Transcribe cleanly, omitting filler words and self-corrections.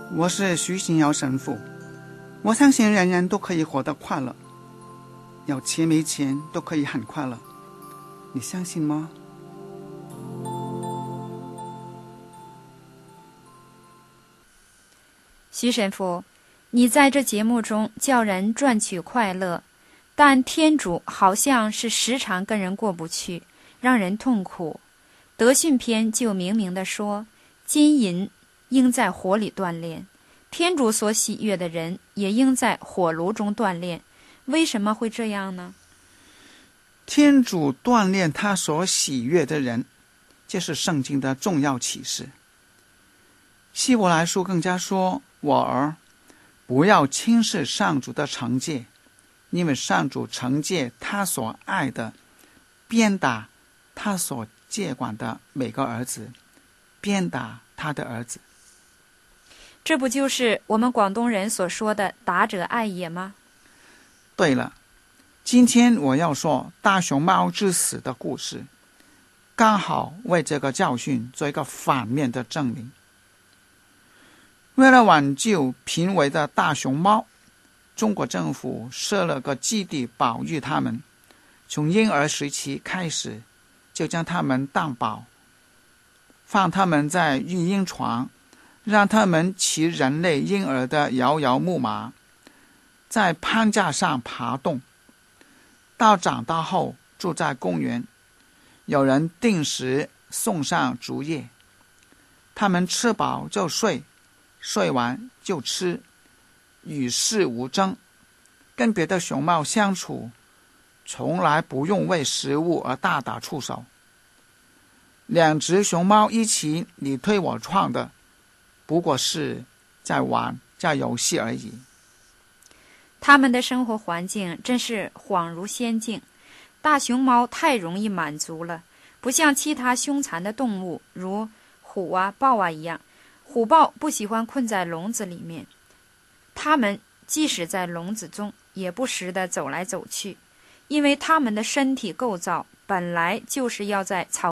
我是徐新尧神父。我相信人人都可以活得快乐，有钱没钱都可以很快乐，你相信吗？ 徐神父，你在这节目中叫人赚取快乐，但天主好像是时常跟人过不去，让人痛苦。德训篇就明明地说，金银应在火里锻炼，天主所喜悦的人也应在火炉中锻炼。为什么会这样呢？ 天主锻炼他所喜悦的人，这是圣经的重要启示。希伯来书更加说，我儿，不要轻视上主的惩戒，因为上主惩戒他所爱的，鞭打他所接管的每个儿子，鞭打他的儿子。 这不就是我们广东人所说的打者爱也吗？ 对了，今天我要说大熊猫之死的故事，刚好为这个教训做一个反面的证明。为了挽救濒危的大熊猫，中国政府设了个基地保育它们，从婴儿时期开始就将它们当宝，放它们在育婴床，让它们骑人类婴儿的摇摇木马，在攀架上爬动，到长大后住在公园，有人定时送上竹叶，它们吃饱就睡，睡完就吃，与世无争，跟别的熊猫相处，从来不用为食物而大打出手。两只熊猫一起你推我撞的，不过是在玩游戏而已。 他们的生活环境真是恍如仙境。大熊猫太容易满足了，不像其他凶残的动物，如虎啊、豹啊一样。虎豹不喜欢困在笼子里面，它们即使在笼子中，也不时地走来走去，因为它们的身体构造本来就是要在草